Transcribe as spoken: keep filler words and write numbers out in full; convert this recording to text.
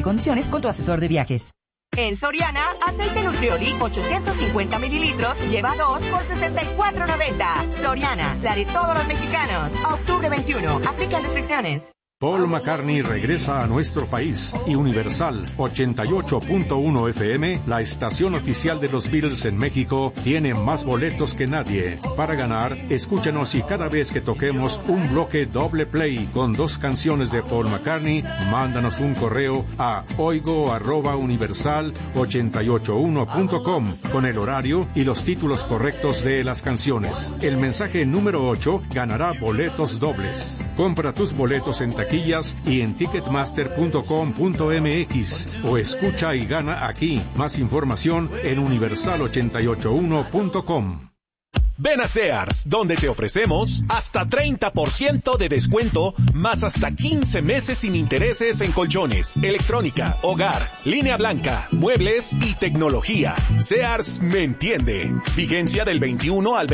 condiciones con tu asesor de viajes. En Soriana, aceite Nutrioli ochocientos cincuenta mililitros, lleva dos por sesenta y cuatro noventa. Soriana, la de todos los mexicanos. A octubre veintiuno, aplican restricciones. Paul McCartney regresa a nuestro país y Universal ochenta y ocho punto uno F M, la estación oficial de los Beatles en México, tiene más boletos que nadie. Para ganar, escúchanos y cada vez que toquemos un bloque doble play con dos canciones de Paul McCartney, mándanos un correo a oigo arroba universal ochenta y ocho uno punto com con el horario y los títulos correctos de las canciones. El mensaje número ocho ganará boletos dobles. Compra tus boletos en taquillas y en ticketmaster punto com punto m x o escucha y gana aquí. Más información en universal ochenta y ocho uno punto com. Ven a Sears, donde te ofrecemos hasta treinta por ciento de descuento, más hasta quince meses sin intereses en colchones, electrónica, hogar, línea blanca, muebles y tecnología. Sears me entiende. Vigencia del veintiuno al